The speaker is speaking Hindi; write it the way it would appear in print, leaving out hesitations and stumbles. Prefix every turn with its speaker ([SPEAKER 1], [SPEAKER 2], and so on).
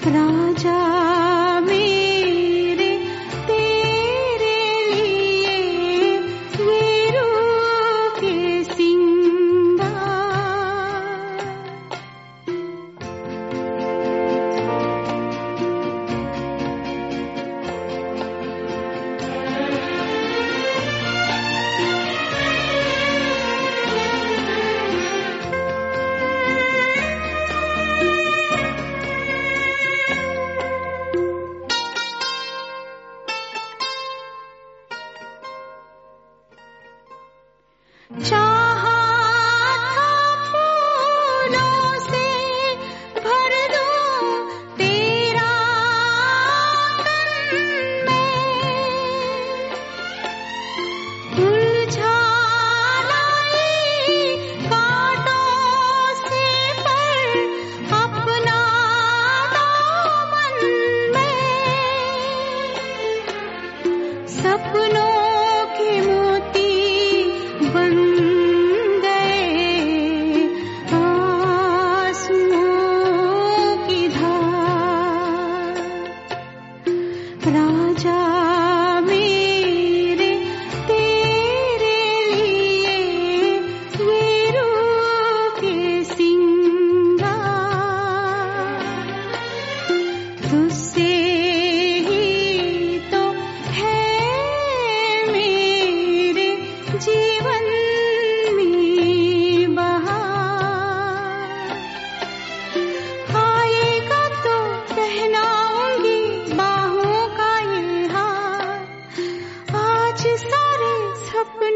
[SPEAKER 1] राजा मेरे तेरे लिए ये रूह के सिंगार। चाहा था फूलों से भर दूं तेरा तन में, उलझा लाई कांटों से पर अपना दामन में, सपनों के मोती बन गए आंसुओं की धार। राजा मेरे तेरे लिए ये रूह के सिंगार। तुझसे ही तो है मेरे जीवन में बहार। आएगा तो पहनाऊंगी बाहों का ये हार, आज सारे सपने